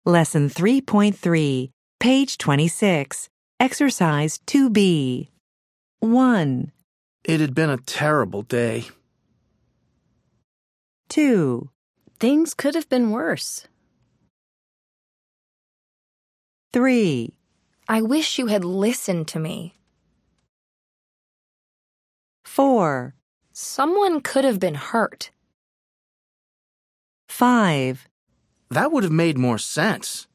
Lesson 3.3, page 26, Exercise 2B. 1, It had been a terrible day. 2, Things could have been worse. 3, I wish you had listened to me. 4, Someone could have been hurt. 5. That would have made more sense.